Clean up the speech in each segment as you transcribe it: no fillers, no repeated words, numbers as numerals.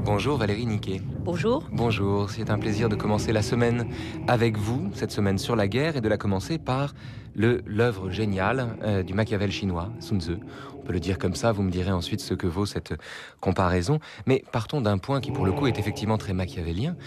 Bonjour Valérie Niquet. Bonjour. Bonjour, c'est un plaisir de commencer la semaine avec vous, cette semaine sur la guerre, et de la commencer par l'œuvre géniale du Machiavel chinois, Sun Tzu. On peut le dire comme ça, vous me direz ensuite ce que vaut cette comparaison. Mais partons d'un point qui pour le coup est effectivement très machiavélien.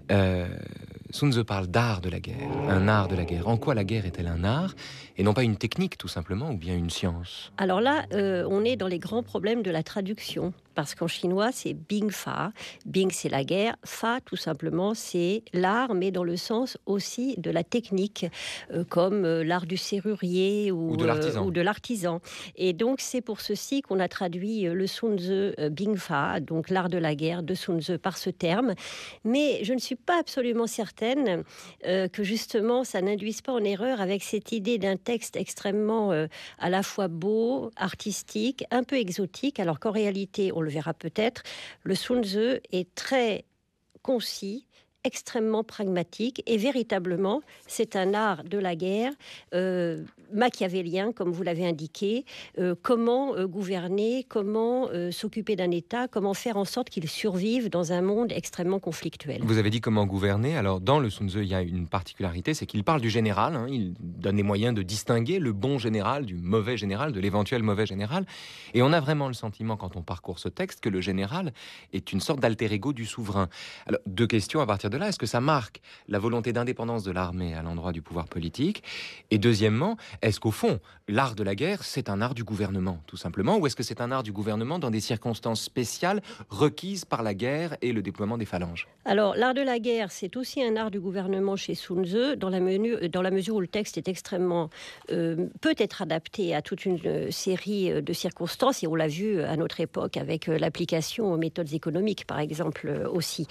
Sun Tzu parle d'art de la guerre, un art de la guerre. En quoi la guerre est-elle un art et non pas une technique tout simplement ou bien une science? Alors là, on est dans les grands problèmes de la traduction. Parce qu'en chinois, c'est Bing Fa. Bing, c'est la guerre. Fa, tout simplement, c'est l'art, mais dans le sens aussi de la technique, comme l'art du serrurier ou de l'artisan. Et donc, c'est pour ceci qu'on a traduit le Sun Tzu Bing Fa, donc l'art de la guerre de Sun Tzu, par ce terme. Mais je ne suis pas absolument certaine que justement, ça n'induise pas en erreur avec cette idée d'un texte extrêmement à la fois beau, artistique, un peu exotique, alors qu'en réalité, on le verra peut-être, le Sun Tzu est très concis, extrêmement pragmatique, et véritablement, c'est un art de la guerre machiavélien, comme vous l'avez indiqué. Comment gouverner, comment s'occuper d'un État, comment faire en sorte qu'il survive dans un monde extrêmement conflictuel. Vous avez dit comment gouverner. Alors, dans le Sun Tzu, il y a une particularité, c'est qu'il parle du général. Il donne les moyens de distinguer le bon général du mauvais général, de l'éventuel mauvais général. Et on a vraiment le sentiment, quand on parcourt ce texte, que le général est une sorte d'alter ego du souverain. Alors, deux questions à partir de là. Est-ce que ça marque la volonté d'indépendance de l'armée à l'endroit du pouvoir politique? Et deuxièmement, est-ce qu'au fond, l'art de la guerre, c'est un art du gouvernement, tout simplement? Ou est-ce que c'est un art du gouvernement dans des circonstances spéciales requises par la guerre et le déploiement des phalanges? Alors, l'art de la guerre, c'est aussi un art du gouvernement chez Sun Tzu, dans la mesure où le texte est extrêmement... peut être adapté à toute une série de circonstances, et on l'a vu à notre époque avec l'application aux méthodes économiques, par exemple, aussi.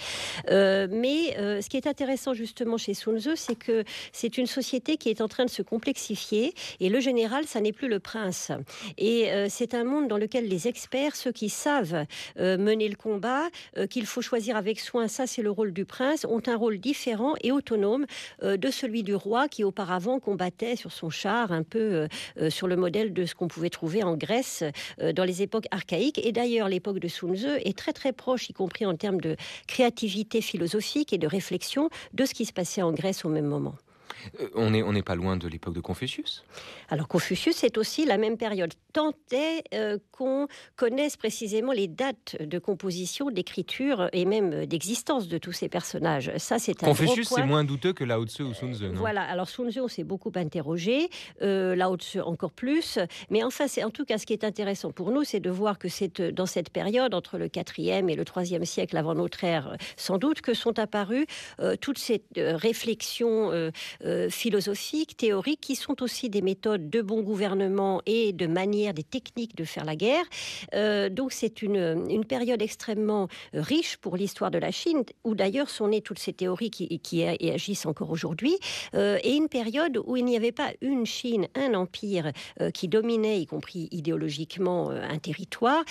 Mais ce qui est intéressant justement chez Sun Tzu, c'est que c'est une société qui est en train de se complexifier, et le général, ça n'est plus le prince. Et c'est un monde dans lequel les experts, ceux qui savent mener le combat, qu'il faut choisir avec soin, ça c'est le rôle du prince, ont un rôle différent et autonome de celui du roi qui auparavant combattait sur son char, un peu sur le modèle de ce qu'on pouvait trouver en Grèce dans les époques archaïques. Et d'ailleurs, l'époque de Sun Tzu est très très proche, y compris en termes de créativité philosophique et de réflexion, de ce qui se passait en Grèce au même moment. On n'est pas loin de l'époque de Confucius. Alors Confucius, c'est aussi la même période. Tant est qu'on connaisse précisément les dates de composition, d'écriture et même d'existence de tous ces personnages. Ça, c'est un Confucius, gros point. c'est moins douteux que Lao Tzu ou Sun Tzu, non? Voilà, alors Sun Tzu, on s'est beaucoup interrogé, Lao Tzu encore plus, mais enfin, en tout cas, ce qui est intéressant pour nous, c'est de voir que c'est dans cette période, entre le 4e et le 3e siècle avant notre ère, sans doute, que sont apparues toutes ces réflexions philosophiques, théoriques, qui sont aussi des méthodes de bon gouvernement et de manière, des techniques de faire la guerre. Donc c'est une période extrêmement riche pour l'histoire de la Chine, où d'ailleurs sont nées toutes ces théories qui agissent encore aujourd'hui, et une période où il n'y avait pas une Chine, un empire qui dominait, y compris idéologiquement, un territoire,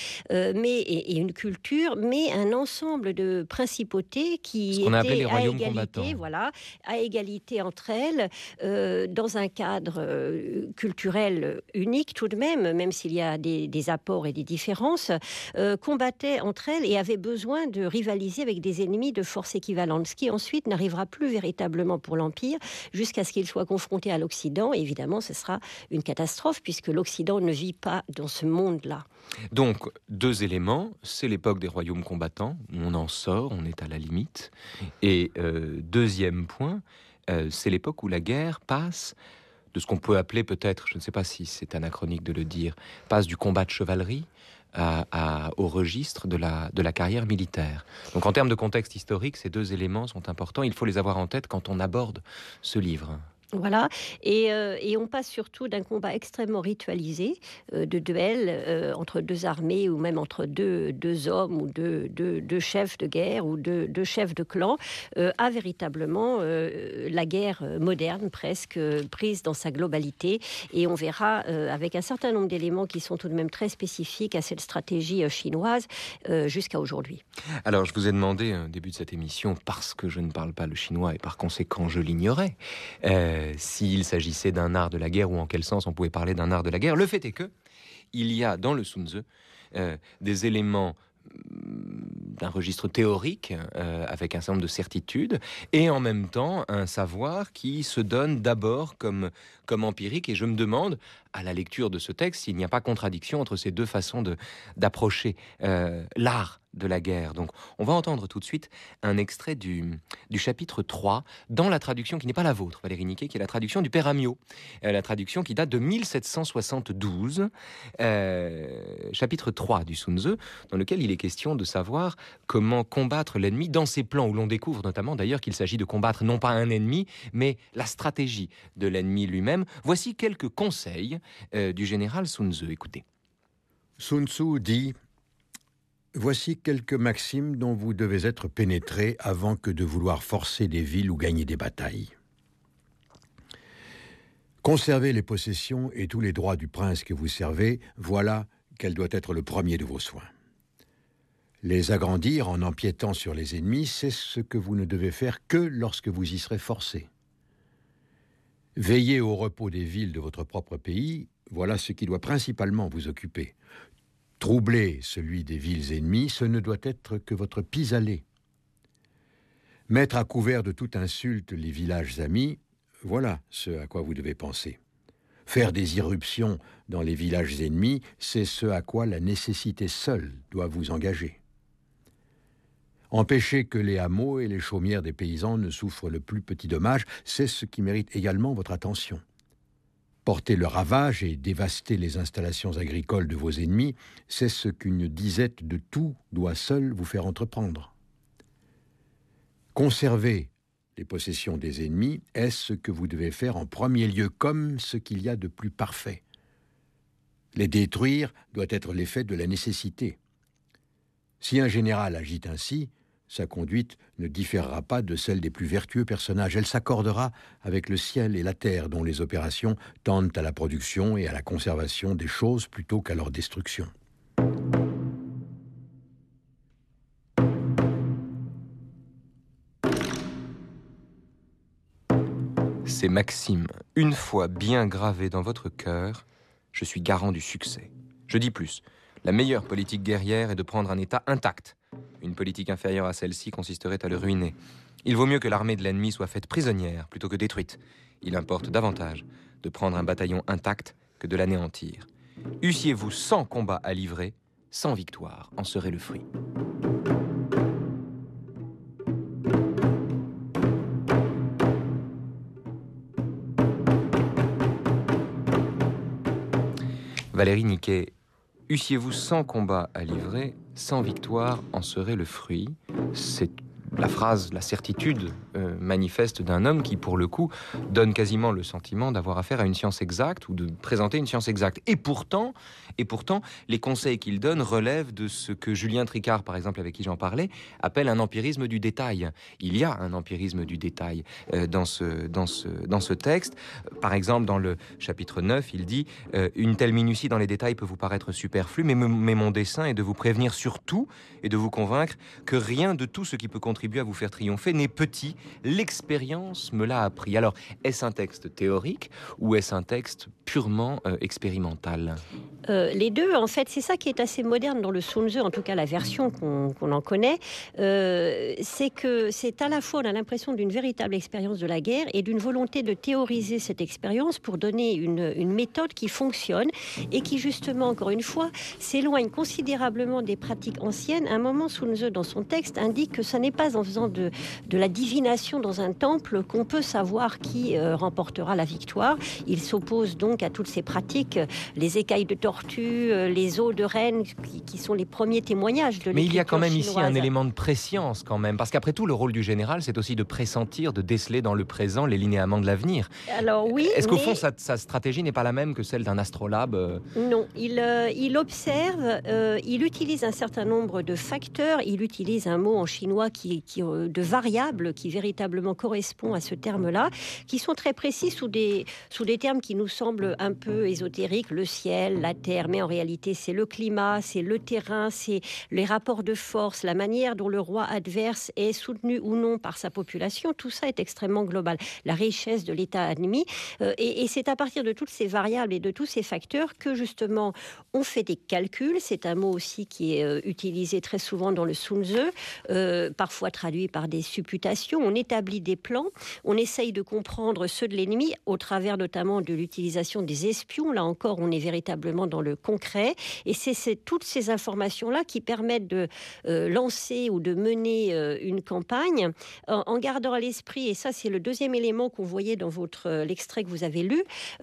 et une culture, mais un ensemble de principautés qui étaient les royaumes à égalité, combattants. voilà, à égalité entre elles, dans un cadre culturel unique tout de même s'il y a des apports et des différences, combattaient entre elles et avaient besoin de rivaliser avec des ennemis de force équivalente, ce qui ensuite n'arrivera plus véritablement pour l'Empire jusqu'à ce qu'il soit confronté à l'Occident. Et évidemment, ce sera une catastrophe puisque l'Occident ne vit pas dans ce monde-là. Donc, deux éléments, c'est l'époque des royaumes combattants, on en sort, on est à la limite. Et deuxième point, c'est l'époque où la guerre passe de ce qu'on peut appeler peut-être, je ne sais pas si c'est anachronique de le dire, passe du combat de chevalerie au registre de la carrière militaire. Donc en termes de contexte historique, ces deux éléments sont importants, il faut les avoir en tête quand on aborde ce livre. Voilà, et on passe surtout d'un combat extrêmement ritualisé, de duel entre deux armées ou même entre deux hommes ou deux chefs de guerre ou deux chefs de clan, à véritablement la guerre moderne presque, prise dans sa globalité. Et on verra avec un certain nombre d'éléments qui sont tout de même très spécifiques à cette stratégie chinoise jusqu'à aujourd'hui. Alors je vous ai demandé au début de cette émission, parce que je ne parle pas le chinois et par conséquent je l'ignorais, s'il s'agissait d'un art de la guerre ou en quel sens on pouvait parler d'un art de la guerre. Le fait est que il y a dans le Sun Tzu des éléments d'un registre théorique avec un certain nombre de certitudes, et en même temps un savoir qui se donne d'abord comme empirique. Et je me demande, à la lecture de ce texte, s'il n'y a pas contradiction entre ces deux façons d'approcher l'art de la guerre. Donc on va entendre tout de suite un extrait du chapitre 3 dans la traduction qui n'est pas la vôtre, Valérie Niquet, qui est la traduction du Père Amiot, la traduction qui date de 1772, chapitre 3 du Sun Tzu, dans lequel il est question de savoir comment combattre l'ennemi dans ses plans, où l'on découvre notamment d'ailleurs qu'il s'agit de combattre non pas un ennemi, mais la stratégie de l'ennemi lui-même. Voici quelques conseils du général Sun Tzu. Écoutez. Sun Tzu dit: voici quelques maximes dont vous devez être pénétrés avant que de vouloir forcer des villes ou gagner des batailles. Conservez les possessions et tous les droits du prince que vous servez, voilà quel doit être le premier de vos soins. Les agrandir en empiétant sur les ennemis, c'est ce que vous ne devez faire que lorsque vous y serez forcé. Veillez au repos des villes de votre propre pays, voilà ce qui doit principalement vous occuper. Troubler celui des villes ennemies, ce ne doit être que votre pis-aller. Mettre à couvert de toute insulte les villages amis, voilà ce à quoi vous devez penser. Faire des irruptions dans les villages ennemis, c'est ce à quoi la nécessité seule doit vous engager. Empêcher que les hameaux et les chaumières des paysans ne souffrent le plus petit dommage, c'est ce qui mérite également votre attention. Porter le ravage et dévaster les installations agricoles de vos ennemis, c'est ce qu'une disette de tout doit seule vous faire entreprendre. Conserver les possessions des ennemis est ce que vous devez faire en premier lieu, comme ce qu'il y a de plus parfait. Les détruire doit être l'effet de la nécessité. Si un général agit ainsi, sa conduite ne différera pas de celle des plus vertueux personnages. Elle s'accordera avec le ciel et la terre, dont les opérations tendent à la production et à la conservation des choses plutôt qu'à leur destruction. Ces maximes, une fois bien gravées dans votre cœur, je suis garant du succès. Je dis plus, la meilleure politique guerrière est de prendre un État intact. Une politique inférieure à celle-ci consisterait à le ruiner. Il vaut mieux que l'armée de l'ennemi soit faite prisonnière plutôt que détruite. Il importe davantage de prendre un bataillon intact que de l'anéantir. Eussiez-vous 100 combats à livrer, 100 victoires en seraient le fruit. Valérie Niquet, eussiez-vous 100 combats à livrer, 100 victoires en seraient le fruit. C'est la phrase, la certitude manifeste d'un homme qui, pour le coup, donne quasiment le sentiment d'avoir affaire à une science exacte ou de présenter une science exacte. Et pourtant, les conseils qu'il donne relèvent de ce que Julien Tricart, par exemple, avec qui j'en parlais, appelle un empirisme du détail. Il y a un empirisme du détail dans ce texte. Par exemple, dans le chapitre 9, il dit « Une telle minutie dans les détails peut vous paraître superflue, mais mon dessein est de vous prévenir sur tout et de vous convaincre que rien de tout ce qui peut contribuer à vous faire triompher n'est petit. L'expérience me l'a appris. » Alors, est-ce un texte théorique ou est-ce un texte purement expérimental ? Les deux, en fait, c'est ça qui est assez moderne dans le Sun Tzu, en tout cas la version qu'on en connaît, c'est que c'est à la fois, on a l'impression d'une véritable expérience de la guerre et d'une volonté de théoriser cette expérience pour donner une méthode qui fonctionne et qui, justement, encore une fois, s'éloigne considérablement des pratiques anciennes. À un moment, Sun Tzu, dans son texte, indique que ce n'est pas en faisant de la divination dans un temple qu'on peut savoir qui remportera la victoire. Il s'oppose donc à toutes ces pratiques, les écailles de tortue, les os de reine, qui sont les premiers témoignages de l'écriture chinoise. Mais il y a quand même ici un élément de préscience quand même, parce qu'après tout, le rôle du général, c'est aussi de pressentir, de déceler dans le présent les linéaments de l'avenir. Alors oui, est-ce qu'au fond, sa stratégie n'est pas la même que celle d'un astrolabe Non, il observe, il utilise un certain nombre de facteurs, il utilise un mot en chinois qui de variables qui véritablement correspondent à ce terme-là, qui sont très précis sous des termes qui nous semblent un peu ésotériques, le ciel, la terre, mais en réalité c'est le climat, c'est le terrain, c'est les rapports de force, la manière dont le roi adverse est soutenu ou non par sa population, tout ça est extrêmement global. La richesse de l'État ennemi, et c'est à partir de toutes ces variables et de tous ces facteurs que justement on fait des calculs. C'est un mot aussi qui est utilisé très souvent dans le Sun Tzu, parfois traduit par des supputations. On établit des plans, on essaye de comprendre ceux de l'ennemi au travers notamment de l'utilisation des espions. Là encore, on est véritablement dans le concret, et c'est toutes ces informations-là qui permettent de lancer ou de mener une campagne en gardant à l'esprit, et ça c'est le deuxième élément qu'on voyait dans l'extrait que vous avez lu,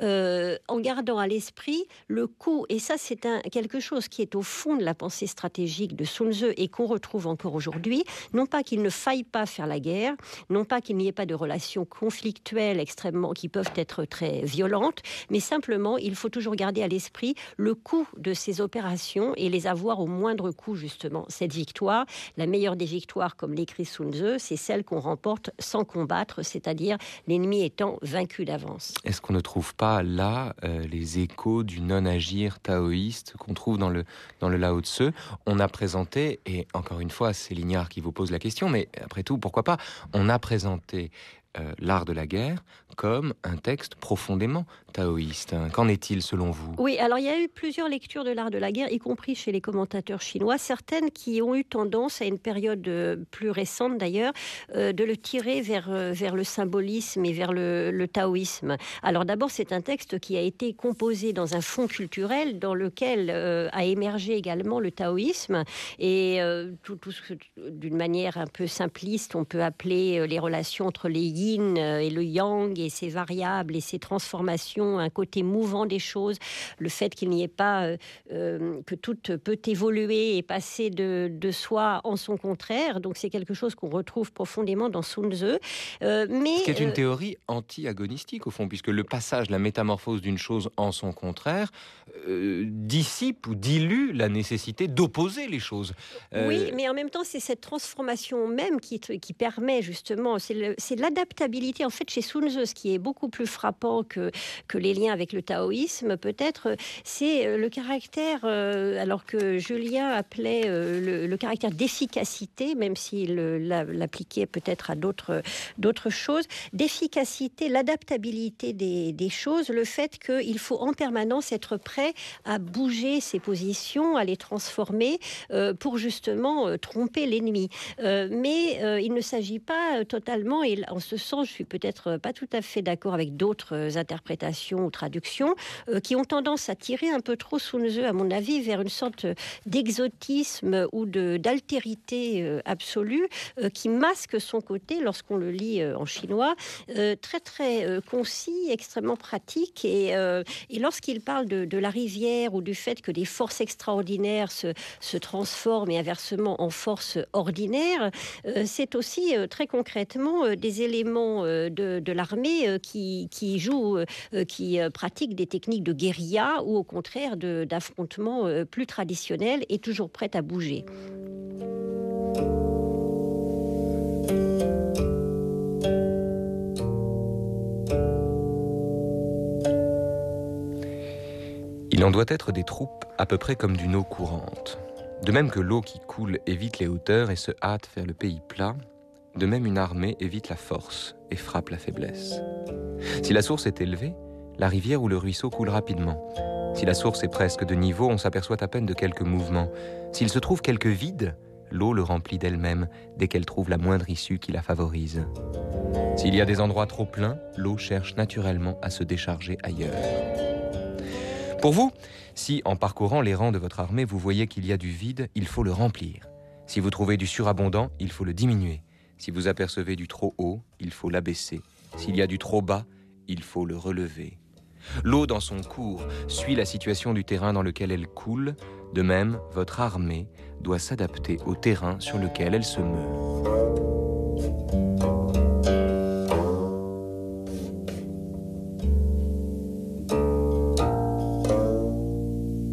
en gardant à l'esprit le coût, et ça c'est quelque chose qui est au fond de la pensée stratégique de Sun Tzu et qu'on retrouve encore aujourd'hui. Non pas qu'il ne faille pas faire la guerre, non pas qu'il n'y ait pas de relations conflictuelles extrêmement qui peuvent être très violentes, mais simplement il faut toujours garder à l'esprit le coût de ces opérations et les avoir au moindre coût. Justement, cette victoire, la meilleure des victoires, comme l'écrit Sun Tzu, c'est celle qu'on remporte sans combattre, c'est-à-dire l'ennemi étant vaincu d'avance. Est-ce qu'on ne trouve pas là les échos du non-agir taoïste qu'on trouve dans le Lao Tzu? On a présenté, et encore une fois, c'est Lignard qui vous pose la question, mais après tout, pourquoi pas, on a présenté l'art de la guerre comme un texte profondément taoïste. Qu'en est-il selon vous? Oui, alors il y a eu plusieurs lectures de l'art de la guerre, y compris chez les commentateurs chinois, certaines qui ont eu tendance, à une période plus récente d'ailleurs, de le tirer vers le symbolisme et vers le taoïsme. Alors d'abord, c'est un texte qui a été composé dans un fond culturel dans lequel a émergé également le taoïsme, et tout ce que, d'une manière un peu simpliste, on peut appeler les relations entre les yin et le yang et ses variables et ses transformations, un côté mouvant des choses, le fait qu'il n'y ait pas que tout peut évoluer et passer de soi en son contraire. Donc c'est quelque chose qu'on retrouve profondément dans Sun Tzu. Ce qui est une théorie anti-agonistique au fond, puisque le passage, la métamorphose d'une chose en son contraire dissipe ou dilue la nécessité d'opposer les choses. Oui, mais en même temps, c'est cette transformation même qui permet justement, c'est l'adaptabilité. En fait, chez Sun Tzu, ce qui est beaucoup plus frappant que les liens avec le taoïsme, peut-être, c'est le caractère, alors que Julien appelait le caractère d'efficacité, même s'il l'appliquait peut-être à d'autres choses, d'efficacité, l'adaptabilité des choses, le fait qu'il faut en permanence être prêt à bouger ses positions, à les transformer pour justement tromper l'ennemi. Mais il ne s'agit pas totalement, et en ce sens, je suis peut-être pas tout à fait d'accord avec d'autres interprétations ou traductions qui ont tendance à tirer un peu trop Sun Tzu, à mon avis, vers une sorte d'exotisme ou d'altérité absolue qui masque son côté, lorsqu'on le lit en chinois, très très concis, extrêmement pratique, et lorsqu'il parle de la rivière ou du fait que des forces extraordinaires se transforment et inversement en forces ordinaires, c'est aussi très concrètement des éléments de l'armée qui jouent, qui pratiquent des techniques de guérilla ou au contraire d'affrontements plus traditionnels et toujours prêts à bouger. Il en doit être des troupes à peu près comme d'une eau courante. De même que l'eau qui coule évite les hauteurs et se hâte vers le pays plat, de même une armée évite la force et frappe la faiblesse. Si la source est élevée, la rivière ou le ruisseau coule rapidement. Si la source est presque de niveau, on s'aperçoit à peine de quelques mouvements. S'il se trouve quelque vide, l'eau le remplit d'elle-même dès qu'elle trouve la moindre issue qui la favorise. S'il y a des endroits trop pleins, l'eau cherche naturellement à se décharger ailleurs. Pour vous, si en parcourant les rangs de votre armée, vous voyez qu'il y a du vide, il faut le remplir. Si vous trouvez du surabondant, il faut le diminuer. Si vous apercevez du trop haut, il faut l'abaisser. S'il y a du trop bas, il faut le relever. L'eau dans son cours suit la situation du terrain dans lequel elle coule. De même, votre armée doit s'adapter au terrain sur lequel elle se meut.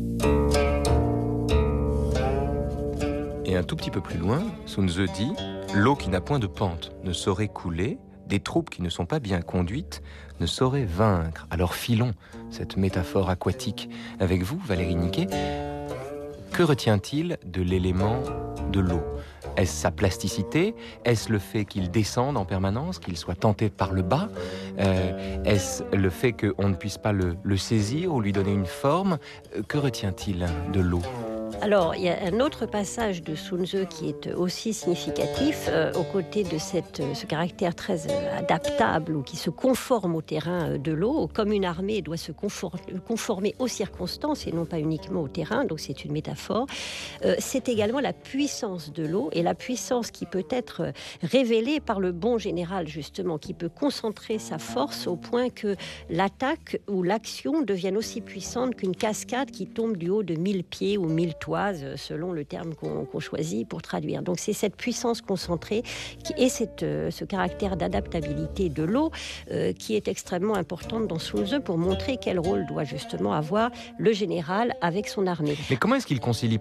Et un tout petit peu plus loin, Sun Tzu dit L'eau qui n'a point de pente ne saurait couler, des troupes qui ne sont pas bien conduites ne sauraient vaincre. Alors filons cette métaphore aquatique avec vous, Valérie Niquet. Que retient-il de l'élément de l'eau ? Est-ce sa plasticité ? Est-ce le fait qu'il descende en permanence, qu'il soit tenté par le bas ? Est-ce le fait qu'on ne puisse pas le saisir ou lui donner une forme ? Que retient-il de l'eau ? Alors, il y a un autre passage de Sun Tzu qui est aussi significatif, aux côtés de ce caractère très adaptable ou qui se conforme au terrain de l'eau. Comme une armée doit se conformer aux circonstances et non pas uniquement au terrain, donc c'est une métaphore. C'est également la puissance de l'eau et la puissance qui peut être révélée par le bon général, justement, qui peut concentrer sa force au point que l'attaque ou l'action devienne aussi puissante qu'une cascade qui tombe du haut de 1000 pieds ou 1000 toises, selon le terme qu'on choisit pour traduire. Donc c'est cette puissance concentrée et ce caractère d'adaptabilité de l'eau qui est extrêmement importante dans Sun Tzu pour montrer quel rôle doit justement avoir le général avec son armée. Mais comment est-ce qu'il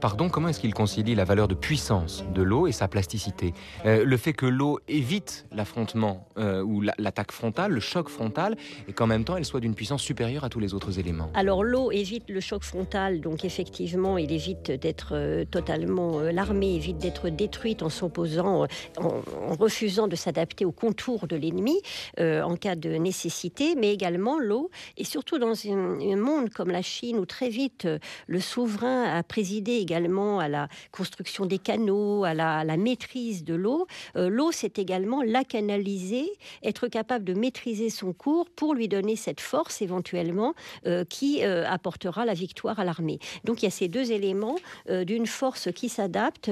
concilie la valeur de puissance de l'eau et sa plasticité ? Le fait que l'eau évite l'affrontement ou l'attaque frontale, le choc frontal, et qu'en même temps elle soit d'une puissance supérieure à tous les autres éléments. Alors l'eau évite le choc frontal, donc effectivement il évite d'être totalement, l'armée évite d'être détruite en s'opposant, en refusant de s'adapter aux contours de l'ennemi en cas de nécessité, mais également l'eau, et surtout dans un monde comme la Chine où très vite le souverain a présidé également à la construction des canaux, à la maîtrise de l'eau. L'eau, c'est également la canaliser, être capable de maîtriser son cours pour lui donner cette force éventuellement qui apportera la victoire à l'armée. Donc il y a ces deux éléments d'une force qui s'adapte,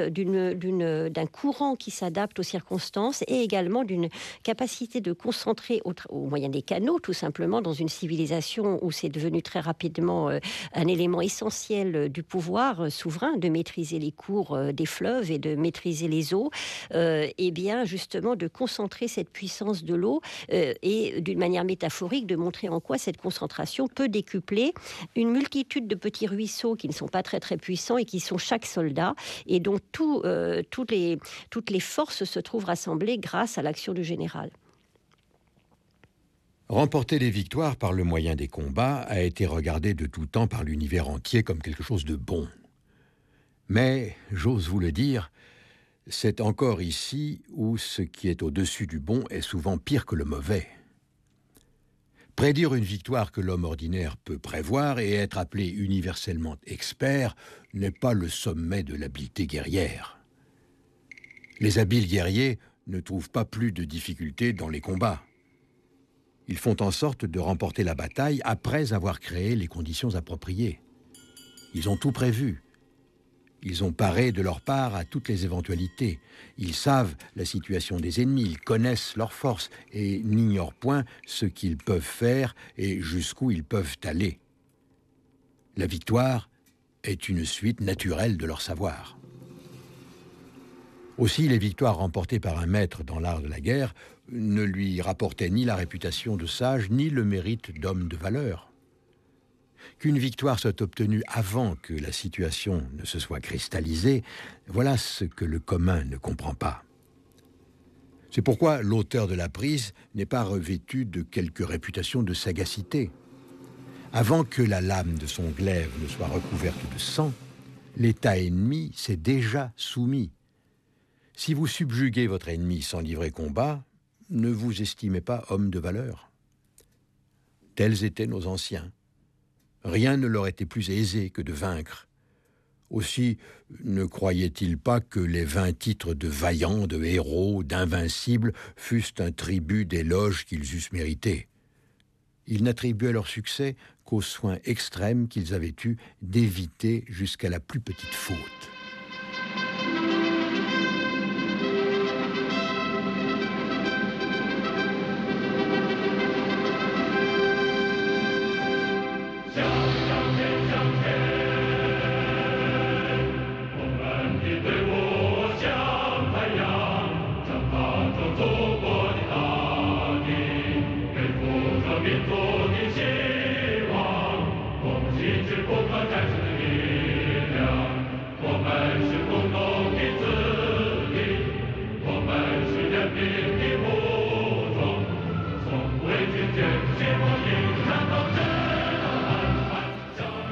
d'un courant qui s'adapte aux circonstances et également d'une capacité de concentrer au moyen des canaux, tout simplement, dans une civilisation où c'est devenu très rapidement un élément essentiel du pouvoir souverain, de maîtriser les cours des fleuves et de maîtriser les eaux, et bien justement de concentrer cette puissance de l'eau et d'une manière métaphorique de montrer en quoi cette concentration peut décupler une multitude de petits ruisseaux qui ne sont pas très très puissants et qui sont chaque soldat et dont toutes les forces se trouvent rassemblées grâce à l'action du général. Remporter des victoires par le moyen des combats a été regardé de tout temps par l'univers entier comme quelque chose de bon. Mais, j'ose vous le dire, c'est encore ici où ce qui est au-dessus du bon est souvent pire que le mauvais. Prédire une victoire que l'homme ordinaire peut prévoir et être appelé universellement expert n'est pas le sommet de l'habileté guerrière. Les habiles guerriers ne trouvent pas plus de difficultés dans les combats. Ils font en sorte de remporter la bataille après avoir créé les conditions appropriées. Ils ont tout prévu. Ils ont paré de leur part à toutes les éventualités. Ils savent la situation des ennemis, ils connaissent leurs forces et n'ignorent point ce qu'ils peuvent faire et jusqu'où ils peuvent aller. La victoire est une suite naturelle de leur savoir. Aussi, les victoires remportées par un maître dans l'art de la guerre ne lui rapportaient ni la réputation de sage, ni le mérite d'homme de valeur. Qu'une victoire soit obtenue avant que la situation ne se soit cristallisée, voilà ce que le commun ne comprend pas. C'est pourquoi l'auteur de la prise n'est pas revêtu de quelque réputation de sagacité. Avant que la lame de son glaive ne soit recouverte de sang, l'état ennemi s'est déjà soumis. Si vous subjuguez votre ennemi sans livrer combat, ne vous estimez pas homme de valeur. Tels étaient nos anciens. Rien ne leur était plus aisé que de vaincre. Aussi, ne croyaient-ils pas que les 20 titres de vaillants, de héros, d'invincibles fussent un tribut d'éloges qu'ils eussent mérité. Ils n'attribuaient leur succès qu'aux soins extrêmes qu'ils avaient eus d'éviter jusqu'à la plus petite faute.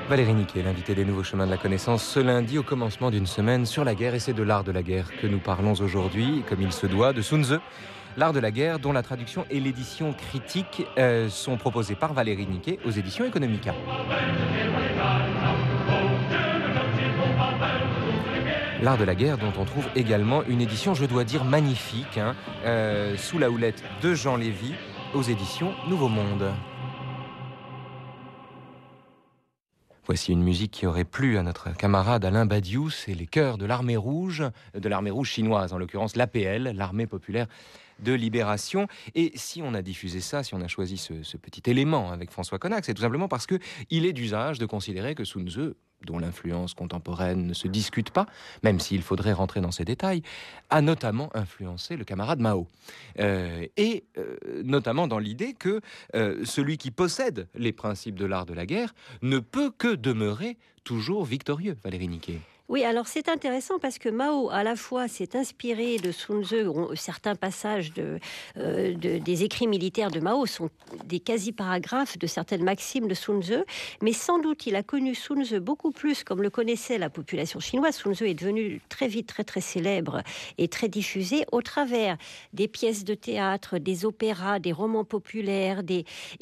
Valérie Niquet, l'invité des Nouveaux Chemins de la Connaissance, ce lundi au commencement d'une semaine sur la guerre, et c'est de l'art de la guerre que nous parlons aujourd'hui, comme il se doit, de Sun Tzu. L'art de la guerre, dont la traduction et l'édition critique sont proposées par Valérie Niquet aux éditions Economica. L'art de la guerre, dont on trouve également une édition, je dois dire, magnifique, sous la houlette de Jean Lévy, aux éditions Nouveau Monde. Voici une musique qui aurait plu à notre camarade Alain Badiou, c'est les chœurs de l'armée rouge chinoise, en l'occurrence l'APL, l'armée populaire de libération. Et si on a diffusé ça, si on a choisi ce petit élément avec François Connac, c'est tout simplement parce qu'il est d'usage de considérer que Sun Tzu, dont l'influence contemporaine ne se discute pas, même s'il faudrait rentrer dans ces détails, a notamment influencé le camarade Mao. Notamment dans l'idée que celui qui possède les principes de l'art de la guerre ne peut que demeurer toujours victorieux, Valérie Niquet. Oui, alors c'est intéressant parce que Mao, à la fois, s'est inspiré de Sun Tzu. Certains passages des écrits militaires de Mao sont des quasi-paragraphes de certaines maximes de Sun Tzu, mais sans doute il a connu Sun Tzu beaucoup plus comme le connaissait la population chinoise. Sun Tzu est devenu très vite très célèbre et très diffusé au travers des pièces de théâtre, des opéras, des romans populaires, des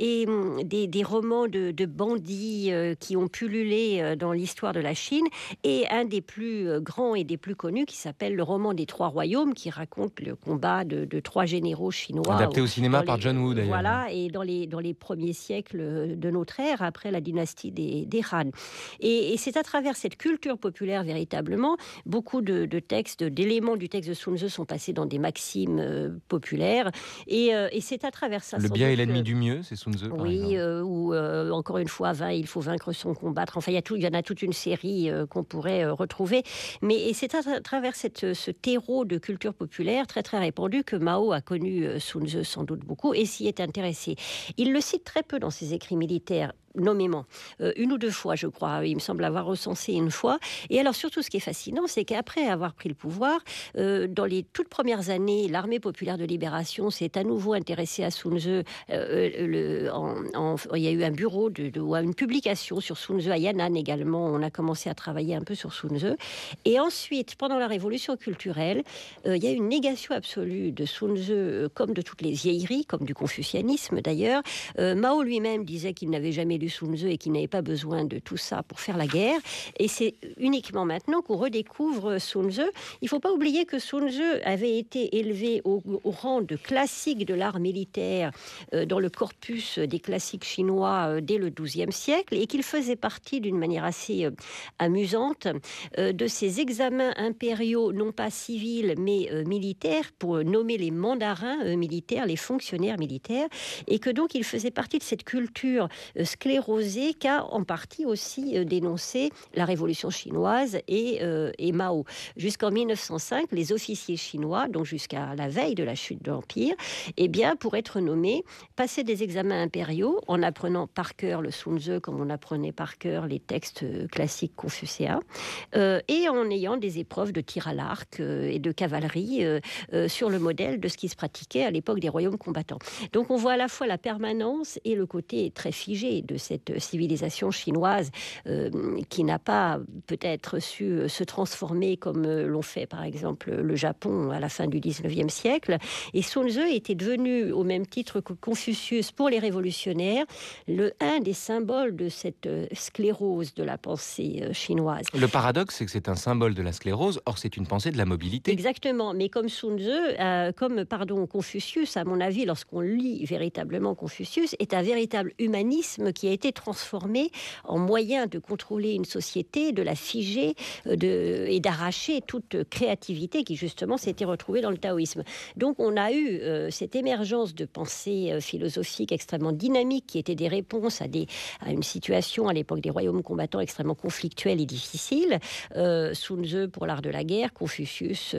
romans de bandits qui ont pullulé dans l'histoire de la Chine, et un des plus grands et des plus connus qui s'appelle le roman des Trois Royaumes, qui raconte le combat de trois généraux chinois. Adapté au cinéma par John Woo d'ailleurs. Voilà, et dans les premiers siècles de notre ère, après la dynastie des Han. Et c'est à travers cette culture populaire véritablement, beaucoup de textes, d'éléments du texte de Sun Tzu sont passés dans des maximes populaires, et c'est à travers ça. Le bien est l'ennemi du mieux, c'est Sun Tzu. Oui, ou encore une fois, il faut vaincre sans combattre. Enfin, il y en a toute une série qu'on pourrait retrouver. Mais c'est à travers ce terreau de culture populaire très répandu que Mao a connu Sun Tzu sans doute beaucoup et s'y est intéressé. Il le cite très peu dans ses écrits militaires, nommément, une ou deux fois, je crois. Il me semble avoir recensé une fois. Et alors, surtout, ce qui est fascinant, c'est qu'après avoir pris le pouvoir, dans les toutes premières années, l'armée populaire de libération s'est à nouveau intéressée à Sun Tzu. Il y a eu un bureau ou une publication sur Sun Tzu à Yan'an également. On a commencé à travailler un peu sur Sun Tzu. Et ensuite, pendant la révolution culturelle, il y a eu une négation absolue de Sun Tzu, comme de toutes les vieilleries, comme du confucianisme d'ailleurs. Mao lui-même disait qu'il n'avait jamais lu Sun Tzu et qu'il n'avait pas besoin de tout ça pour faire la guerre. Et c'est uniquement maintenant qu'on redécouvre Sun Tzu. Il ne faut pas oublier que Sun Tzu avait été élevé au rang de classique de l'art militaire dans le corpus des classiques chinois dès le XIIe siècle et qu'il faisait partie d'une manière assez amusante de ces examens impériaux, non pas civils mais militaires, pour nommer les mandarins militaires, les fonctionnaires militaires, et que donc il faisait partie de cette culture sclérosée qu'a en partie aussi dénoncé la révolution chinoise et Mao. Jusqu'en 1905, les officiers chinois, donc jusqu'à la veille de la chute de l'Empire, pour être nommés, passaient des examens impériaux en apprenant par cœur le Sun Tzu comme on apprenait par cœur les textes classiques confucéens, et en ayant des épreuves de tir à l'arc et de cavalerie sur le modèle de ce qui se pratiquait à l'époque des royaumes combattants. Donc on voit à la fois la permanence et le côté très figé de cette civilisation chinoise qui n'a pas peut-être su se transformer comme l'ont fait par exemple le Japon à la fin du 19e siècle. Et Sun Tzu était devenu, au même titre que Confucius pour les révolutionnaires, un des symboles de cette sclérose de la pensée chinoise. Le paradoxe, c'est que c'est un symbole de la sclérose, or c'est une pensée de la mobilité. Exactement, mais comme Sun Tzu, Confucius, à mon avis, lorsqu'on lit véritablement Confucius, est un véritable humanisme qui a été transformé en moyen de contrôler une société, de la figer et d'arracher toute créativité qui justement s'était retrouvée dans le taoïsme. Donc on a eu cette émergence de pensée philosophique extrêmement dynamique qui était des réponses à une situation à l'époque des royaumes combattants extrêmement conflictuelle et difficile. Sun Tzu pour l'art de la guerre, Confucius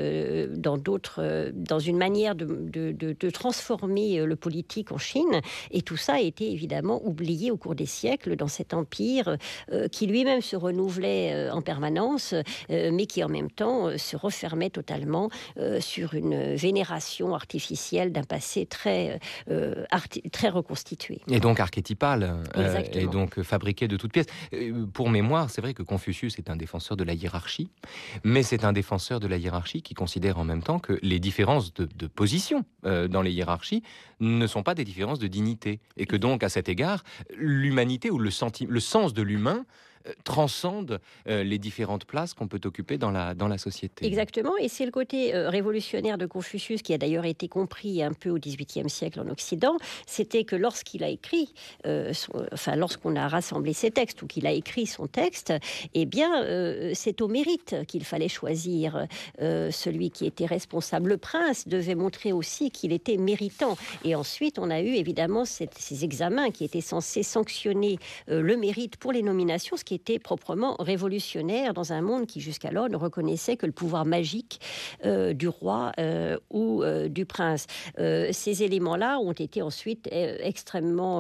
dans une manière de transformer le politique en Chine, et tout ça a été évidemment oublié au cours des siècles dans cet empire qui lui-même se renouvelait en permanence, mais qui en même temps se refermait totalement sur une vénération artificielle d'un passé très reconstitué. Et donc archétypal, Exactement. et donc fabriqué de toutes pièces. Pour mémoire, c'est vrai que Confucius est un défenseur de la hiérarchie, mais c'est un défenseur de la hiérarchie qui considère en même temps que les différences de position dans les hiérarchies ne sont pas des différences de dignité, et que donc à cet égard, l'humanité ou le sens de l'humain transcende les différentes places qu'on peut occuper dans la société. Exactement, et c'est le côté révolutionnaire de Confucius qui a d'ailleurs été compris un peu au XVIIIe siècle en Occident. C'était que lorsqu'il a écrit, lorsqu'on a rassemblé ses textes ou qu'il a écrit son texte, eh bien, c'est au mérite qu'il fallait choisir celui qui était responsable. Le prince devait montrer aussi qu'il était méritant. Et ensuite, on a eu évidemment ces examens qui étaient censés sanctionner le mérite pour les nominations, ce qui était proprement révolutionnaire dans un monde qui jusqu'alors ne reconnaissait que le pouvoir magique du roi ou du prince. Ces éléments-là ont été ensuite extrêmement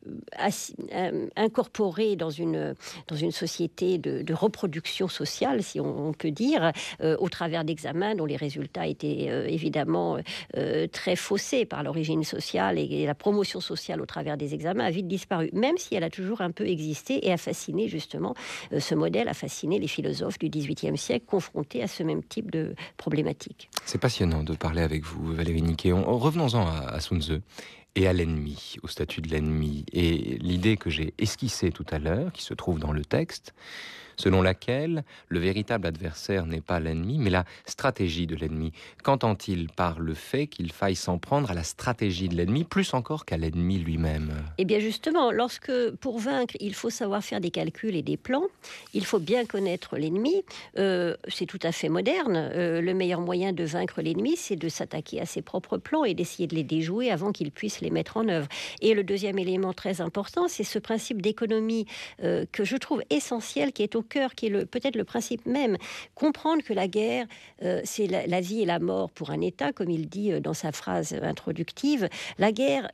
incorporés dans une société de reproduction sociale, si on peut dire, au travers d'examens dont les résultats étaient évidemment très faussés par l'origine sociale, et la promotion sociale au travers des examens a vite disparu, même si elle a toujours un peu existé et a fasciné justement. Ce modèle a fasciné les philosophes du XVIIIe siècle confrontés à ce même type de problématique. C'est passionnant de parler avec vous, Valérie Niquet. Revenons-en à Sun Tzu et à l'ennemi, au statut de l'ennemi. Et l'idée que j'ai esquissée tout à l'heure, qui se trouve dans le texte, selon laquelle le véritable adversaire n'est pas l'ennemi, mais la stratégie de l'ennemi. Qu'entend-il par le fait qu'il faille s'en prendre à la stratégie de l'ennemi, plus encore qu'à l'ennemi lui-même? Eh bien justement, pour vaincre, il faut savoir faire des calculs et des plans, il faut bien connaître l'ennemi, c'est tout à fait moderne. Le meilleur moyen de vaincre l'ennemi, c'est de s'attaquer à ses propres plans et d'essayer de les déjouer avant qu'il puisse les mettre en œuvre. Et le deuxième élément très important, c'est ce principe d'économie que je trouve essentiel, qui est au cœur, qui est peut-être le principe même. Comprendre que la guerre, c'est la vie et la mort pour un État, comme il dit dans sa phrase introductive. La guerre,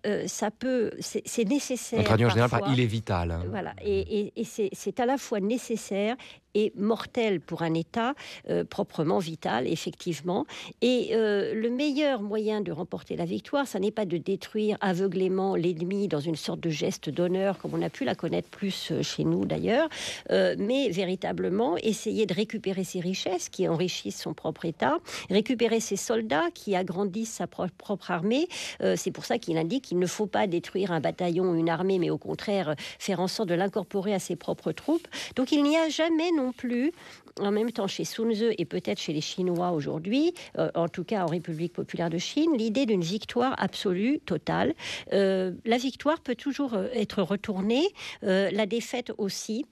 c'est nécessaire. On traduit en général parfois. par « il est vital ». Voilà, et c'est à la fois nécessaire et mortel pour un État, proprement vital, effectivement. Et le meilleur moyen de remporter la victoire, ça n'est pas de détruire aveuglément l'ennemi dans une sorte de geste d'honneur, comme on a pu la connaître plus chez nous d'ailleurs, mais véritablement essayer de récupérer ses richesses qui enrichissent son propre État, récupérer ses soldats qui agrandissent sa propre armée. C'est pour ça qu'il indique qu'il ne faut pas détruire un bataillon ou une armée, mais au contraire faire en sorte de l'incorporer à ses propres troupes. Donc il n'y a jamais non plus, en même temps chez Sun Tzu et peut-être chez les Chinois aujourd'hui, en tout cas en République populaire de Chine, l'idée d'une victoire absolue, totale. La victoire peut toujours être retournée, la défaite aussi,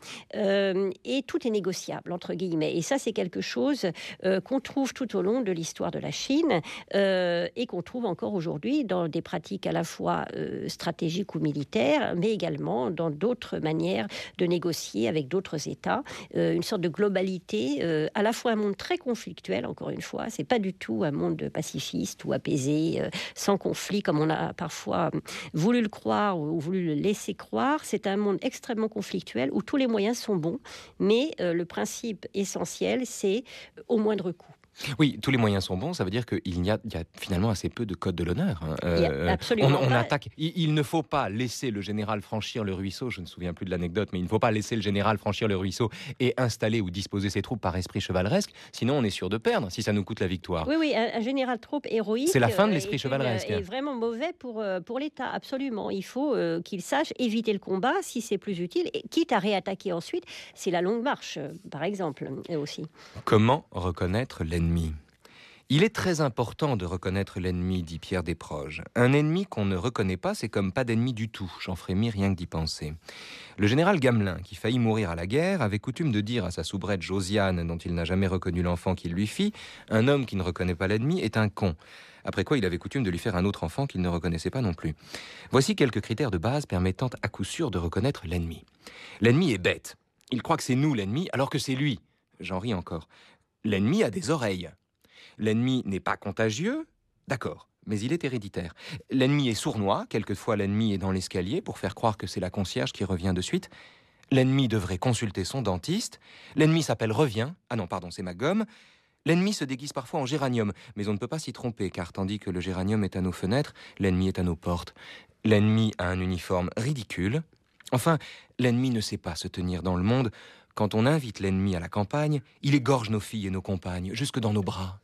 et tout est négociable, entre guillemets. Et ça, c'est quelque chose qu'on trouve tout au long de l'histoire de la Chine et qu'on trouve encore aujourd'hui dans des pratiques à la fois stratégiques ou militaires, mais également dans d'autres manières de négocier avec d'autres États. Une sorte de globalité, à la fois un monde très conflictuel, encore une fois, c'est pas du tout un monde pacifiste ou apaisé, sans conflit, comme on a parfois voulu le croire ou voulu le laisser croire. C'est un monde extrêmement conflictuel où tous les moyens sont bons, mais le principe essentiel, c'est au moindre coût. Oui, tous les moyens sont bons, ça veut dire qu'il y a finalement assez peu de code de l'honneur. Absolument. On attaque. Il ne faut pas laisser le général franchir le ruisseau, je ne me souviens plus de l'anecdote, mais il ne faut pas laisser le général franchir le ruisseau et installer ou disposer ses troupes par esprit chevaleresque, sinon on est sûr de perdre, si ça nous coûte la victoire. Oui, un général trop héroïque... C'est la fin de l'esprit chevaleresque. ...est vraiment mauvais pour l'État, absolument. Il faut qu'il sache éviter le combat, si c'est plus utile, et quitte à réattaquer ensuite. C'est la longue marche, par exemple, aussi. Comment reconnaître l'ennemi ? Il est très important de reconnaître l'ennemi, dit Pierre Desproges. Un ennemi qu'on ne reconnaît pas, c'est comme pas d'ennemi du tout. J'en frémis rien que d'y penser. Le général Gamelin, qui faillit mourir à la guerre, avait coutume de dire à sa soubrette Josiane, dont il n'a jamais reconnu l'enfant qu'il lui fit, « Un homme qui ne reconnaît pas l'ennemi est un con ». Après quoi, il avait coutume de lui faire un autre enfant qu'il ne reconnaissait pas non plus. Voici quelques critères de base permettant à coup sûr de reconnaître l'ennemi. L'ennemi est bête. Il croit que c'est nous l'ennemi, alors que c'est lui. J'en ris encore. L'ennemi a des oreilles. L'ennemi n'est pas contagieux, d'accord. mais il est héréditaire. L'ennemi est sournois, quelquefois l'ennemi est dans l'escalier pour faire croire que c'est la concierge qui revient de suite. L'ennemi devrait consulter son dentiste. L'ennemi s'appelle revient. Ah non, pardon, c'est ma gomme. L'ennemi se déguise parfois en géranium, mais on ne peut pas s'y tromper, car tandis que le géranium est à nos fenêtres, l'ennemi est à nos portes. L'ennemi a un uniforme ridicule. Enfin, l'ennemi ne sait pas se tenir dans le monde. Quand on invite l'ennemi à la campagne, il égorge nos filles et nos compagnes, jusque dans nos bras.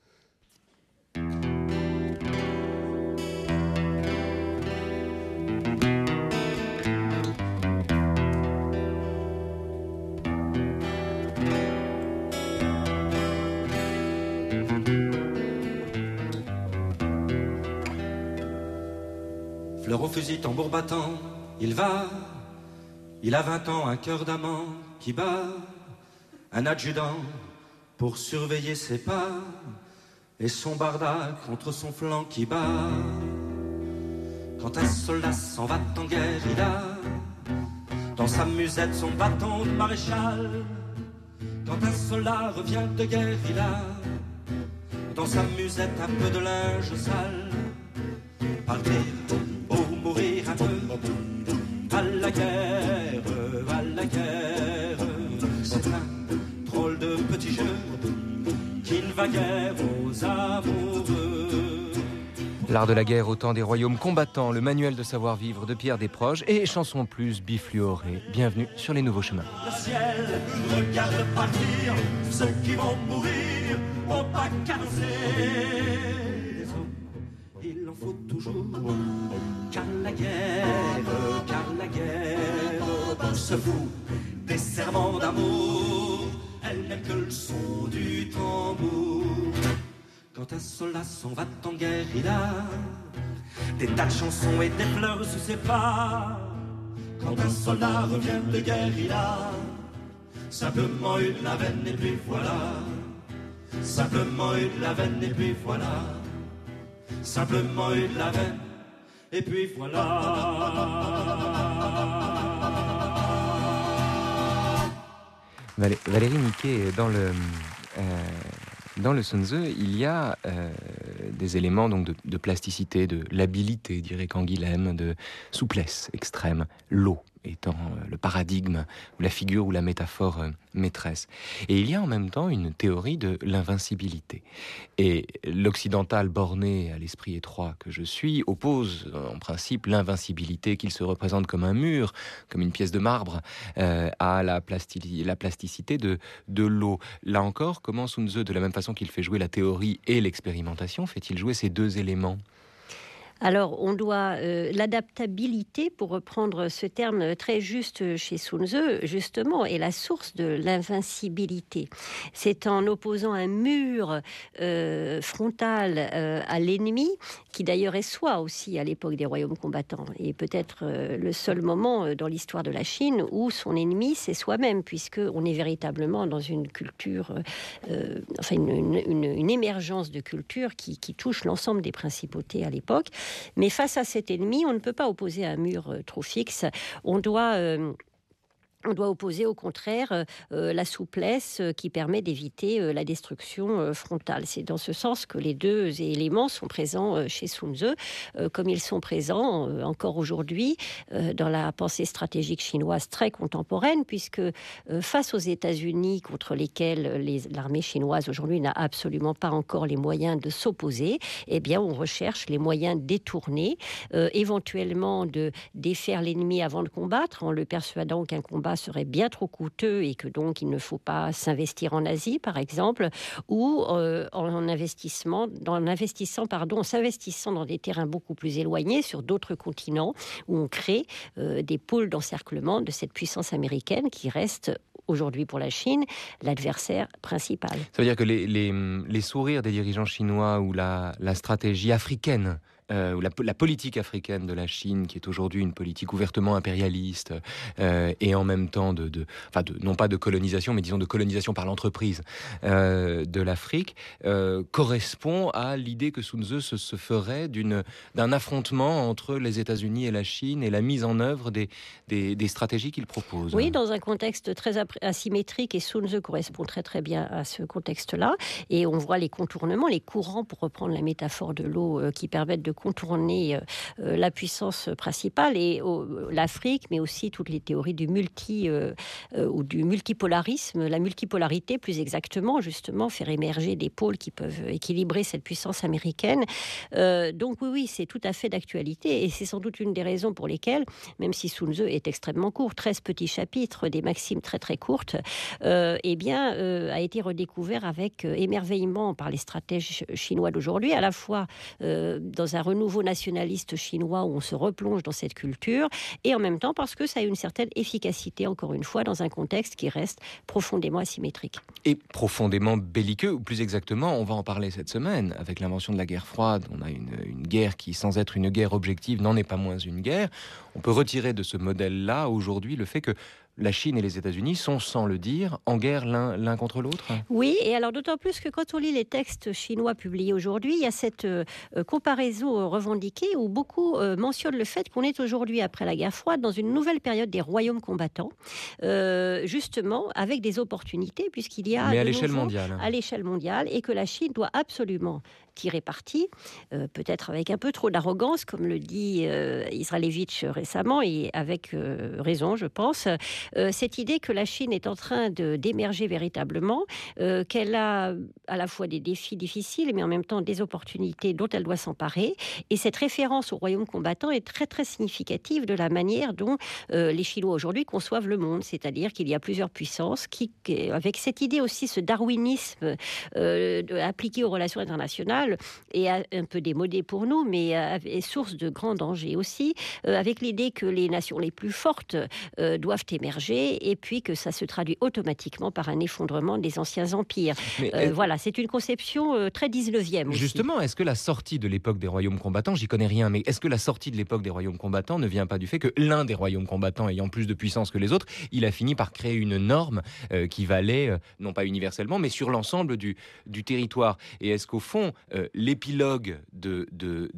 Fleur au fusil, tambour battant, il va. Il a 20 ans, un cœur d'amant qui bat. Un adjudant pour surveiller ses pas. Et son barda contre son flanc qui bat. Quand un soldat s'en va en guerre, il a dans sa musette son bâton de maréchal. Quand un soldat revient de guerre, il a dans sa musette un peu de linge sale. Partir ou mourir un peu à la guerre, à la guerre. C'est un drôle de petit jeu qui ne va guère aux amoureux. L'art de la guerre au temps des royaumes combattants, le manuel de savoir-vivre de Pierre Desproges et chanson plus bifluorée. Bienvenue sur les nouveaux chemins. Le ciel regarde partir ceux qui vont mourir au pas cassé. Il en faut toujours, car la guerre se fout des serments d'amour. Elle n'aime que le son du tambour. Quand un soldat s'en va en guerre, il a des tas de chansons et des fleurs sous ses pas. Quand un soldat revient de guerre, il a simplement eu de la veine et puis voilà. Simplement eu de la veine et puis voilà. Simplement eu de la veine, et puis voilà. Valérie Niquet, dans le Sun Tzu, il y a des éléments donc de plasticité, de labilité, dirait Canguilhem, de souplesse extrême, l'eau étant le paradigme ou la figure ou la métaphore maîtresse. Et il y a en même temps une théorie de l'invincibilité. Et l'occidental borné à l'esprit étroit que je suis oppose en principe l'invincibilité qu'il se représente comme un mur, comme une pièce de marbre, à la plasticité de l'eau. Là encore, comment Sun Tzu, de la même façon qu'il fait jouer la théorie et l'expérimentation, fait-il jouer ces deux éléments ? Alors, on doit l'adaptabilité, pour reprendre ce terme très juste chez Sun Tzu, justement, est la source de l'invincibilité. C'est en opposant un mur frontal à l'ennemi, qui d'ailleurs est soi aussi à l'époque des royaumes combattants, et peut-être le seul moment dans l'histoire de la Chine où son ennemi c'est soi-même, puisque on est véritablement dans une culture, une émergence de culture qui touche l'ensemble des principautés à l'époque. Mais face à cet ennemi, on ne peut pas opposer un mur trop fixe. On doit opposer au contraire la souplesse qui permet d'éviter la destruction frontale. C'est dans ce sens que les deux éléments sont présents chez Sun Tzu, comme ils sont présents encore aujourd'hui dans la pensée stratégique chinoise très contemporaine, puisque face aux États-Unis, contre lesquels l'armée chinoise aujourd'hui n'a absolument pas encore les moyens de s'opposer, eh bien on recherche les moyens détournés, éventuellement de défaire l'ennemi avant de combattre, en le persuadant qu'un combat serait bien trop coûteux et que donc il ne faut pas s'investir en Asie, par exemple, ou en s'investissant dans des terrains beaucoup plus éloignés, sur d'autres continents, où on crée des pôles d'encerclement de cette puissance américaine qui reste aujourd'hui pour la Chine l'adversaire principal. Ça veut dire que les sourires des dirigeants chinois ou la stratégie africaine ou la politique africaine de la Chine, qui est aujourd'hui une politique ouvertement impérialiste et en même temps non pas de colonisation, mais disons de colonisation par l'entreprise de l'Afrique, correspond à l'idée que Sun Tzu se ferait d'un affrontement entre les États-Unis et la Chine et la mise en œuvre des stratégies qu'il propose. Oui, dans un contexte très asymétrique, et Sun Tzu correspond très très bien à ce contexte-là. Et on voit les contournements, les courants, pour reprendre la métaphore de l'eau, qui permettent de contourner la puissance principale et l'Afrique, mais aussi toutes les théories du ou du multipolarisme, la multipolarité plus exactement, justement, faire émerger des pôles qui peuvent équilibrer cette puissance américaine. Donc oui, c'est tout à fait d'actualité et c'est sans doute une des raisons pour lesquelles, même si Sun Tzu est extrêmement court, 13 petits chapitres, des maximes très très courtes, a été redécouvert avec émerveillement par les stratèges chinois d'aujourd'hui, à la fois dans un renouveau nationaliste chinois où on se replonge dans cette culture, et en même temps parce que ça a une certaine efficacité, encore une fois, dans un contexte qui reste profondément asymétrique. Et profondément belliqueux, ou plus exactement, on va en parler cette semaine, avec l'invention de la guerre froide, on a une guerre qui, sans être une guerre objective, n'en est pas moins une guerre. On peut retirer de ce modèle-là, aujourd'hui, le fait que la Chine et les États-Unis sont, sans le dire, en guerre l'un contre l'autre. Oui, et alors d'autant plus que quand on lit les textes chinois publiés aujourd'hui, il y a cette comparaison revendiquée où beaucoup mentionnent le fait qu'on est aujourd'hui, après la guerre froide, dans une nouvelle période des royaumes combattants, justement avec des opportunités, puisqu'il y a... Mais à l'échelle mondiale. À l'échelle mondiale, et que la Chine doit absolument tirer parti, peut-être avec un peu trop d'arrogance, comme le dit Israelevitch récemment, et avec raison, je pense. Cette idée que la Chine est en train d'émerger véritablement, qu'elle a à la fois des défis difficiles, mais en même temps des opportunités dont elle doit s'emparer. Et cette référence au royaume combattant est très très significative de la manière dont les Chinois aujourd'hui conçoivent le monde. C'est-à-dire qu'il y a plusieurs puissances avec cette idée aussi, ce darwinisme appliqué aux relations internationales, est un peu démodé pour nous, mais est source de grands dangers aussi, avec l'idée que les nations les plus fortes doivent émerger, et puis que ça se traduit automatiquement par un effondrement des anciens empires. Voilà, c'est une conception très 19e aussi. Justement, est-ce que la sortie de l'époque des royaumes combattants, j'y connais rien, mais est-ce que la sortie de l'époque des royaumes combattants ne vient pas du fait que l'un des royaumes combattants ayant plus de puissance que les autres, il a fini par créer une norme qui valait, non pas universellement, mais sur l'ensemble du territoire? Et est-ce qu'au fond, l'épilogue de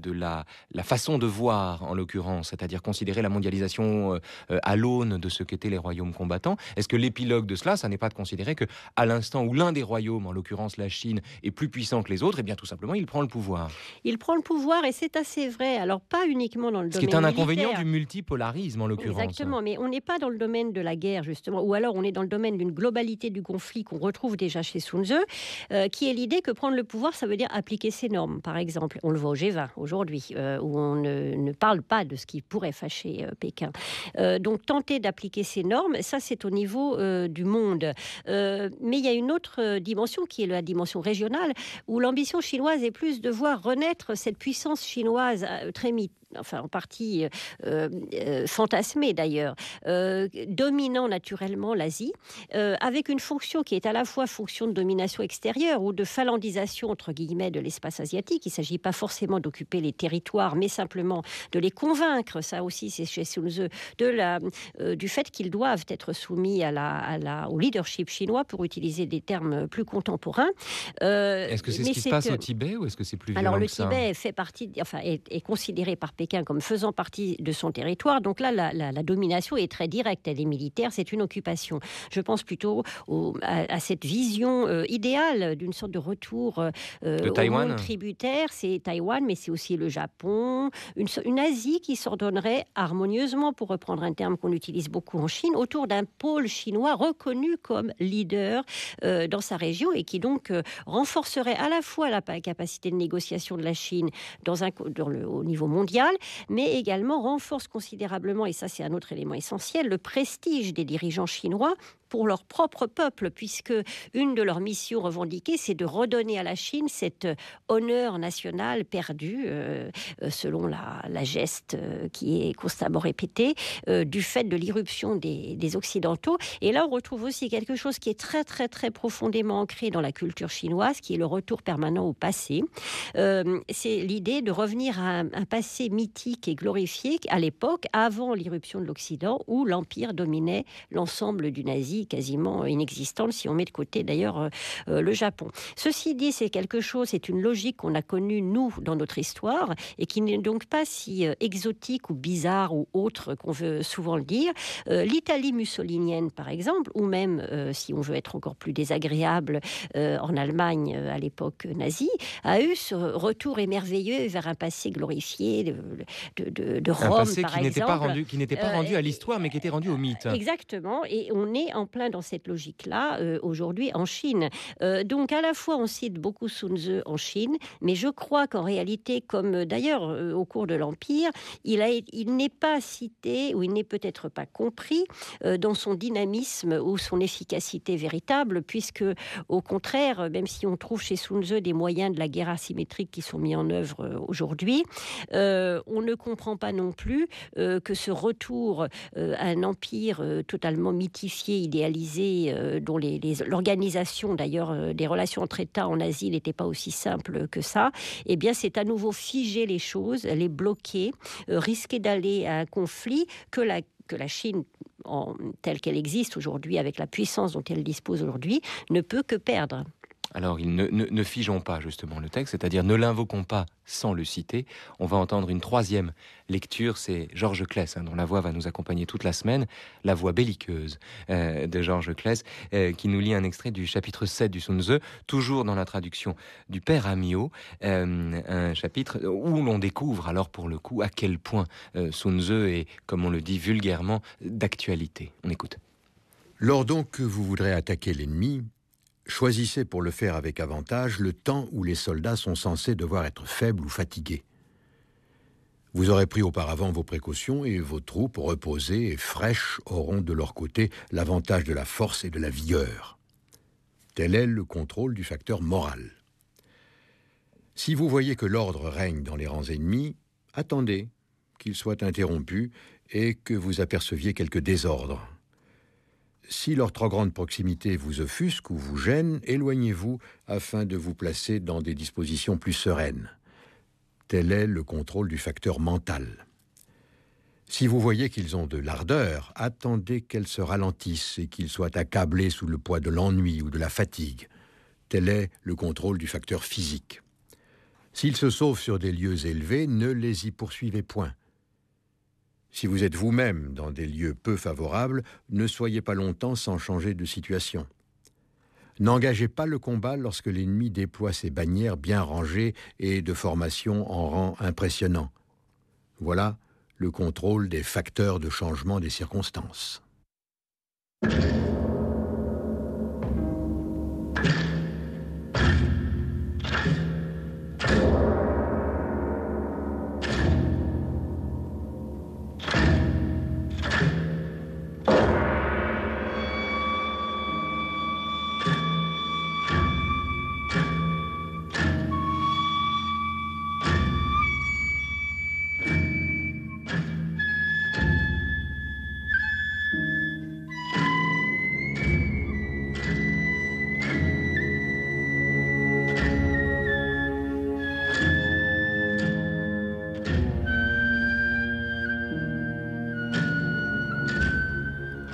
la façon de voir, en l'occurrence, c'est-à-dire considérer la mondialisation à l'aune de ce qu'étaient les royaumes combattants, est-ce que l'épilogue de cela, ça n'est pas de considérer que, à l'instant où l'un des royaumes, en l'occurrence la Chine, est plus puissant que les autres, eh bien tout simplement il prend le pouvoir? Il prend le pouvoir, et c'est assez vrai. Alors pas uniquement dans le domaine militaire. Ce qui est un inconvénient du multipolarisme, en l'occurrence. Exactement, mais on n'est pas dans le domaine de la guerre, justement, ou alors on est dans le domaine d'une globalité du conflit qu'on retrouve déjà chez Sun Tzu, qui est l'idée que prendre le pouvoir, ça veut dire appliquer ses normes, par exemple. On le voit au G20 aujourd'hui, où on ne parle pas de ce qui pourrait fâcher Pékin. Donc tenter d'appliquer ces normes, ça c'est au niveau du monde. Mais il y a une autre dimension qui est la dimension régionale, où l'ambition chinoise est plus de voir renaître cette puissance chinoise en partie fantasmée d'ailleurs, dominant naturellement l'Asie, avec une fonction qui est à la fois fonction de domination extérieure ou de phalandisation entre guillemets de l'espace asiatique. Il ne s'agit pas forcément d'occuper les territoires, mais simplement de les convaincre, ça aussi c'est chez Sun Tzu, du fait qu'ils doivent être soumis au leadership chinois, pour utiliser des termes plus contemporains. Est-ce que c'est ce qui se passe au Tibet, ou est-ce que c'est plus violent que ça? Alors le Tibet fait partie, est considéré par Pékin comme faisant partie de son territoire. Donc là, la domination est très directe. Elle est militaire, c'est une occupation. Je pense plutôt à cette vision idéale d'une sorte de retour au monde tributaire. C'est Taïwan, mais c'est aussi le Japon, une Asie qui s'ordonnerait harmonieusement, pour reprendre un terme qu'on utilise beaucoup en Chine, autour d'un pôle chinois reconnu comme leader dans sa région, et qui donc renforcerait à la fois la capacité de négociation de la Chine au niveau mondial, mondiale, mais également renforce considérablement, et ça c'est un autre élément essentiel, le prestige des dirigeants chinois pour leur propre peuple, puisque une de leurs missions revendiquées, c'est de redonner à la Chine cet honneur national perdu, selon la geste qui est constamment répétée, du fait de l'irruption des Occidentaux. Et là, on retrouve aussi quelque chose qui est très, très, très profondément ancré dans la culture chinoise, qui est le retour permanent au passé. C'est l'idée de revenir à un passé mythique et glorifié à l'époque, avant l'irruption de l'Occident, où l'Empire dominait l'ensemble du Nazi, quasiment inexistante si on met de côté d'ailleurs le Japon. Ceci dit, c'est une logique qu'on a connue nous dans notre histoire et qui n'est donc pas si exotique ou bizarre ou autre qu'on veut souvent le dire. L'Italie mussolinienne par exemple, ou même si on veut être encore plus désagréable, en Allemagne à l'époque nazie, a eu ce retour émerveilleux vers un passé glorifié de Rome, un passé par qui exemple. Qui n'était pas rendu à l'histoire, mais qui était rendu au mythe. Exactement, et on est en plein dans cette logique-là aujourd'hui en Chine. Donc à la fois on cite beaucoup Sun Tzu en Chine, mais je crois qu'en réalité, comme d'ailleurs au cours de l'Empire, il n'est pas cité, ou il n'est peut-être pas compris dans son dynamisme ou son efficacité véritable, puisque au contraire, même si on trouve chez Sun Tzu des moyens de la guerre asymétrique qui sont mis en œuvre aujourd'hui, on ne comprend pas non plus que ce retour à un empire totalement mythifié, idéalisé, dont l'organisation d'ailleurs des relations entre États en Asie n'était pas aussi simple que ça, eh bien c'est à nouveau figer les choses, les bloquer, risquer d'aller à un conflit que la Chine, telle qu'elle existe aujourd'hui, avec la puissance dont elle dispose aujourd'hui, ne peut que perdre. Alors, ne figeons pas justement le texte, c'est-à-dire ne l'invoquons pas sans le citer. On va entendre une troisième lecture, c'est Georges Claes, dont la voix va nous accompagner toute la semaine, la voix belliqueuse de Georges Claes, qui nous lit un extrait du chapitre 7 du Sun Tzu, toujours dans la traduction du Père Amyot, un chapitre où l'on découvre alors pour le coup à quel point Sun Tzu est, comme on le dit vulgairement, d'actualité. On écoute. Lors donc que vous voudrez attaquer l'ennemi, choisissez pour le faire avec avantage le temps où les soldats sont censés devoir être faibles ou fatigués. Vous aurez pris auparavant vos précautions et vos troupes reposées et fraîches auront de leur côté l'avantage de la force et de la vigueur. Tel est le contrôle du facteur moral. Si vous voyez que l'ordre règne dans les rangs ennemis, attendez qu'il soit interrompu et que vous aperceviez quelque désordre. Si leur trop grande proximité vous offusque ou vous gêne, éloignez-vous afin de vous placer dans des dispositions plus sereines. Tel est le contrôle du facteur mental. Si vous voyez qu'ils ont de l'ardeur, attendez qu'elles se ralentissent et qu'ils soient accablés sous le poids de l'ennui ou de la fatigue. Tel est le contrôle du facteur physique. S'ils se sauvent sur des lieux élevés, ne les y poursuivez point. Si vous êtes vous-même dans des lieux peu favorables, ne soyez pas longtemps sans changer de situation. N'engagez pas le combat lorsque l'ennemi déploie ses bannières bien rangées et de formation en rang impressionnant. Voilà le contrôle des facteurs de changement des circonstances.